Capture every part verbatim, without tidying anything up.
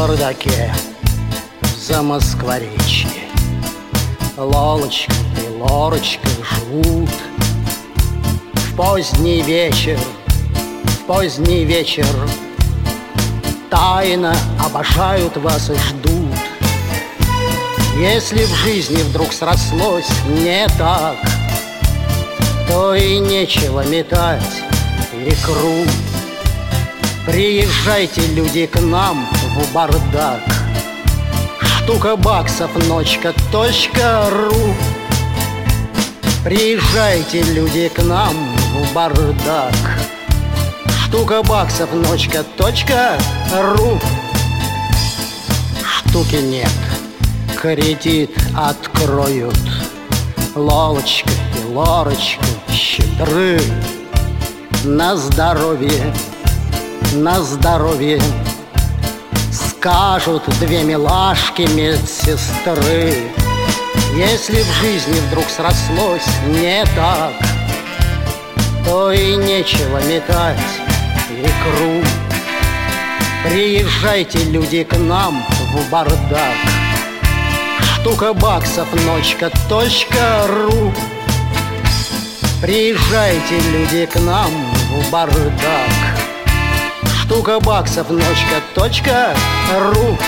чердаке в Замоскворечье Лолочка и Лорочка живут. В поздний вечер, в поздний вечер тайно обожают вас и ждут. Если в жизни вдруг срослось не так, то и нечего метать икру. Приезжайте, люди, к нам в бардак. Штука баксов ночка точка ру. Приезжайте, люди, к нам в бардак. Штука баксов ночка точка ру. Штуки нет, кредит откроют. Лолочка и Лорочка щедры. На здоровье, на здоровье, скажут две милашки медсестры. Если в жизни вдруг срослось не так, то и нечего метать икру. Приезжайте, люди, к нам в бардак. Штука баксов ночка точка ру. Приезжайте, люди, к нам в бардак. Штука баксов ночка точка ру.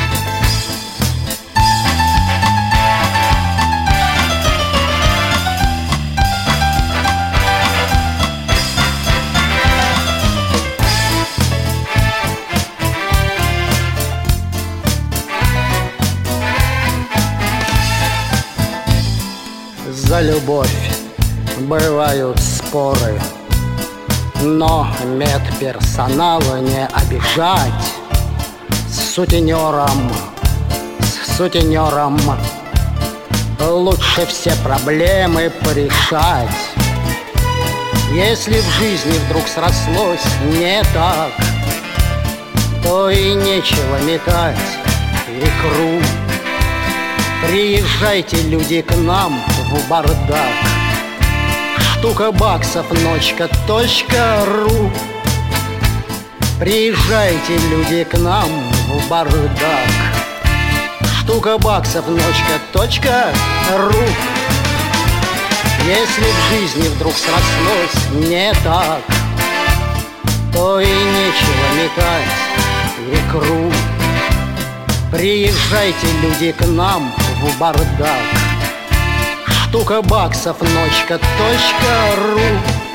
За любовь бывают споры, но медперсонала не обижать. С сутенером, с сутенером лучше все проблемы порешать. Если в жизни вдруг срослось не так, то и нечего метать икру. Приезжайте, люди, к нам в бардак. Штука баксов ночка точка ру. Приезжайте, люди, к нам в бардак. Штука баксов ночка точка ру. Если в жизни вдруг срослось не так, то и нечего метать икру. Приезжайте, люди, к нам в бардак. Штука баксов ночка точка ру.